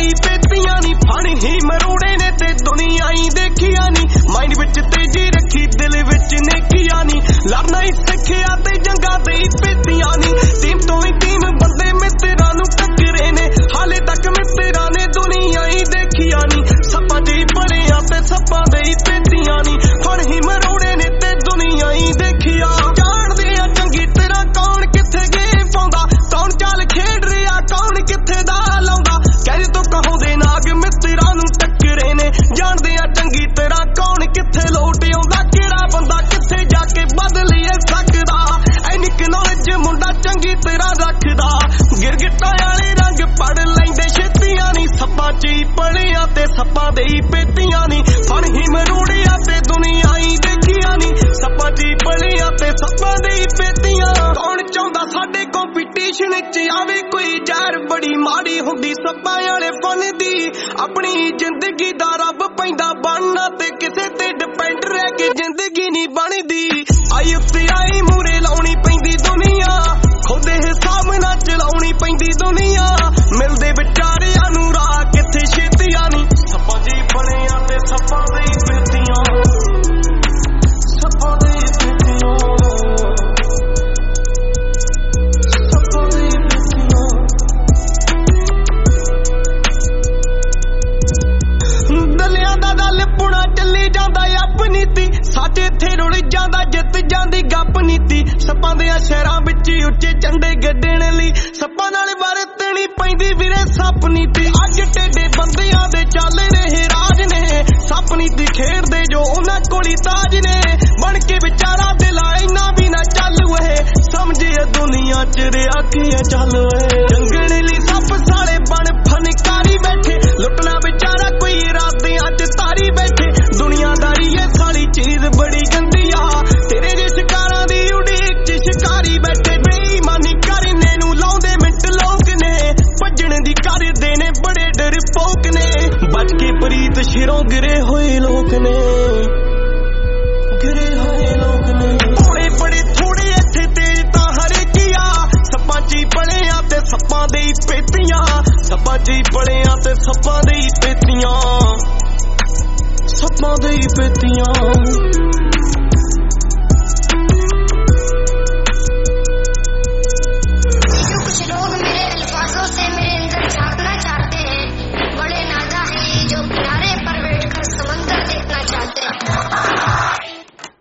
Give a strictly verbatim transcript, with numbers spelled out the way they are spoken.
ही पेतियां नी फण ही मरोड़े ने ते दुनिया ही देखिया नी माइंड विच तेजी रखी दिल विच नेकिया नी लड़ना ही सिखिया ते जंगा दे पेतियां नी टीम तो ही टीम बंदे मित्रा नू टकरे ने हाले तक मित्रा ने दुनिया ही देखिया नी सप्पा जी बड़िया ते सप्पा दे पेतियां नी फण ही मरोड़े ने ते दुनिया ही देखिया जानदे आ चंगी तरह कौन किथे गेम पाउंदा कौन चाल खेड रिया कौन किथे दा लाउंदा कहदे तो कहो दे नाग मित्रा नू टकरे ने जानदे आ चंगी तरह कौन किथे लोट आउंदा किहड़ा बंदा किथे जाके बदल सकदा ऐनिक नॉलेज मुंडा चंगी तरह रखदा गिरगिट्टा वाले रंग पढ़ लैंदे छेतियां नी सप्पा च पढ़िया ते सप्पा दे पेतियां नी फण ही मरोड़िया ते दुनिया ही देखिया नी सप्पा च पढ़िया ते सप्पा दे पेतियां कौन चाहुंदा साडे कंपीटीशन च आवे कोई जहर बड़ी माड़ी हुंदी सप्पा वाले फन दी अपनी जिंदगी दा रब पैंदा बनना ते किसे ते डिपेंड रह के जिंदगी नहीं बनदी आई उत्ते आई मूरे लाउणी पैंदी दुनिया खुदे हिसाब ना चलाउणी पैंदी दुनिया मिलदे विचारियां नू राह किथे छेतियां नी सप्पा जी बणिया ते सप्पा दे पेतियां सप्पा दे पेतियां सप्पा दे पेतियां दलियां दा दल पुणा चली जांदा अपनी ती साडे इत्थे रुल जांदा जित जांदी गप नीती सप्पां दे शहरां विच उच्चे झंडे गड्ढण लई सप्पां नाल वरतणी पैंदी वीरे सप नीति अज टेढ़े बंदियां दे चल रहे राज ने सप नीति खेडदे जो उन्हां कोली ताज ने बन के विचारा दिल इन्ना भी ना चल वे समझे दुनिया च रिया किए चल वे जंगल लई सप साले बन फनकारी बैठे लुटना बेचारा कोई इरादियां च तारी बैठे दुनियादारी ये साली चीज बड़ी गंदी आ तेरे जे शिकारां दी उड़ीक च शिकारी बैठे बेईमानी करने नू लाउंदे मिंट लोक ने भजण दी करदे ने बड़े डरपोक ने बच के प्रीत शिरों गिरे होए लोक ने गिरे होए लोक ने थोड़े बड़े थोड़े इत्थे तेज तां हरे किया सप्पां च बड़िया ते सप्पां दे पेतियां सप्पां च बड़िया ते सप्पां दे पेतियां सप्पां दे पेतियां